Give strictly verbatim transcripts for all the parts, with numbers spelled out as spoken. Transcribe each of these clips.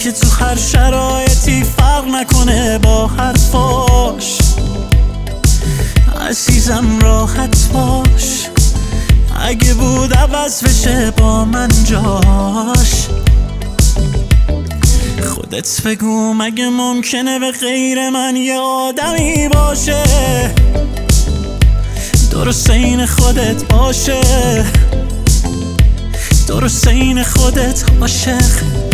که تو هر شرایطی فرق نکنه با حرفاش. عزیزم راحت باش، اگه بود عوض بشه با من جاش. خودت بگو مگه ممکنه به غیر من یه آدمی باشه درست این خودت باشه، درست این خودت عاشق.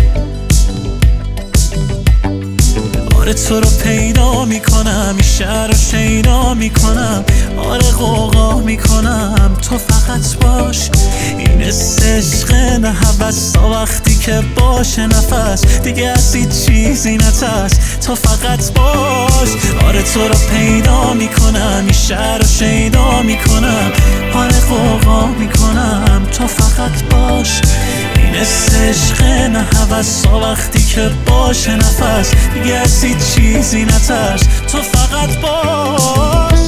آره تو رو پیدا میکنم، این شهر رو شیدا میکنم، آره غوغا میکنم، تو فقط باش. این عشق نه هوس تا وقتی که باشه نفس دیگه از هیچ چیزی نترس، تو فقط باش. آره تو رو پیدا میکنم، این شهر رو شیدا میکنم، آره غوغا میکنم، تو فقط باش. این عشق نه هوس تا وقتی که باشه نفس دیگه از هیچ چیزی نترس، تو فقط باش.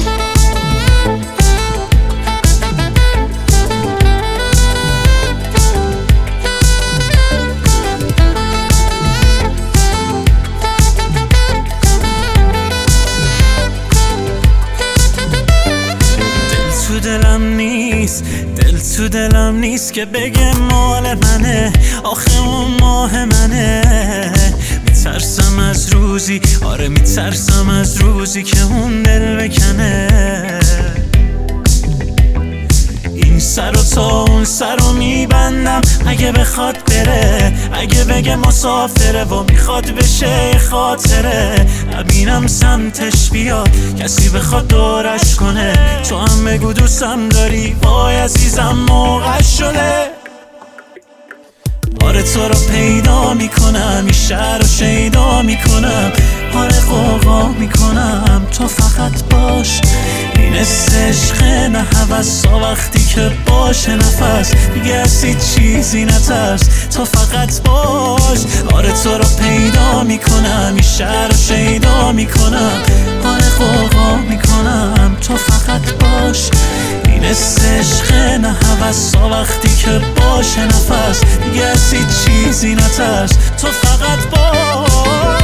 دل تو دلم نیست، دل تو دلم نیست که بگه مال منه، آخه اون ماه منه. میترسم از روزی، آره میترسم از روزی که اون دل بکنه. این سر و تا اون سر رو میبندم اگه بخواد بره، اگه بگه مسافره و میخواد بشه خاطره. نبینم سمتش بیاد کسی بخواد دورش کنه، تو هم بگو دوستم داری، وای عزیزم موقع شده. آره تو رو پیدا میکنم، این شهر رو شیدا میکنم، آره غوغا میکنم، تو فقط باش. این عشق نه هوس تا وقتی که باشه نفس دیگه از هیچ چیزی نترس، تو فقط باش. آره تو رو پیدا میکنم، این شهر رو شیدا میکنم، آره غوغا میکنم، تو فقط باش. این عشق نه هوس تا وقتی که باشه نفس دیگه از هیچ چیزی نترس، تو فقط باش.